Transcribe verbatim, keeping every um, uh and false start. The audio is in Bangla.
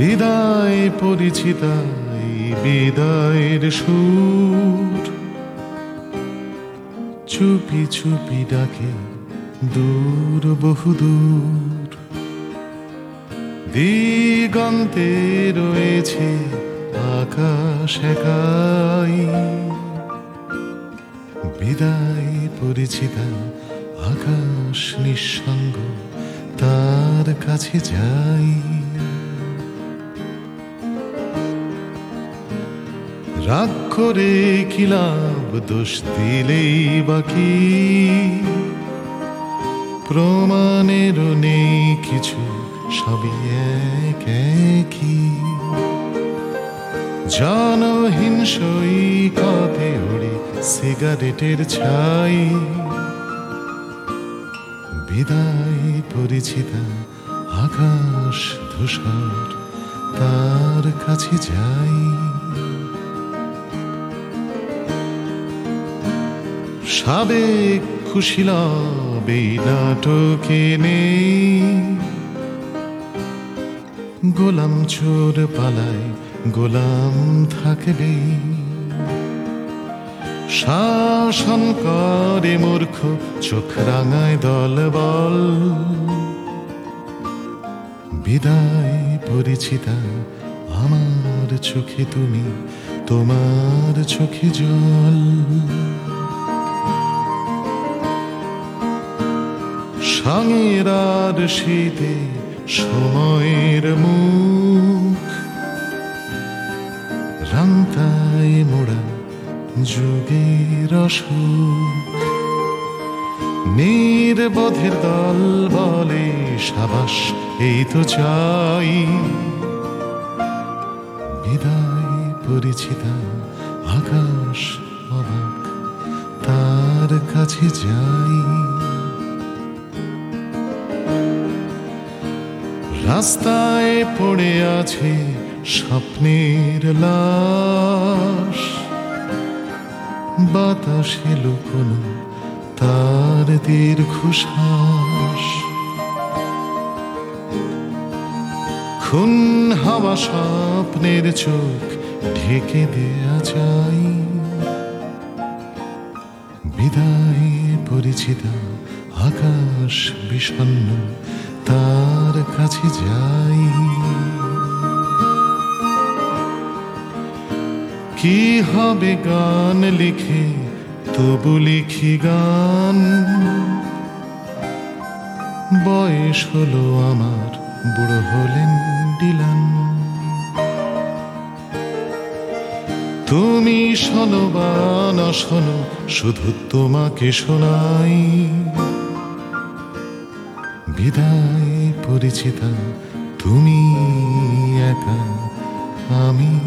বিদায় পরিচিতাই বিদায়ের সুর চুপি চুপি ডাকে দূর বহুদূর দিগন্তে রয়েছে আকাশ একাই বিদায় পরিচিতা আকাশ নিঃসঙ্গ তার কাছে যাই রাগ করে কি লাভ দোষ দিলেই বাকি প্রমাণেরও নেই কিছু সবই এক একই জনহীন সৈকতে ওড়ে সিগারেটের ছাই বিদায় পরিচিতা আকাশ ধূসর তার কাছে যাই সাবেক খুশি লাভ এই নাটকে নেই গোলাম চোর পালায় গোলাম থাকবে শাসন করে মূর্খ চোখ রাঙায় দল বল বিদায় পরিচিতা আমার চোখে তুমি তোমার চোখে জল সাঙের আর শীতে সময়ের মুখ রাংতায় মোড়া যুগের অসুখ নির্বোধের দল বলে সাবাস এই তো চাই বিদায় পরিচিতা আকাশ অবাক তার কাছে যাই রাস্তায় পড়ে আছে স্বপ্নের লাশ বাতাসে লুকোনো তার দীর্ঘশ্বাস খুন হাওয়া স্বপ্নের চোখ ঢেকে দেয়া যায় বিদায় পরিচিতা আকাশ বিষণ্ণ তার কাছে যাই কি হবে গান লিখে তবু লিখি গান বয়স হলো আমার বুড়ো হলেন ডিলান তুমি শোনো বা না শোনো শুধু তোমাকে শোনাই বিদায় পরিচিতা তুমি একা আমি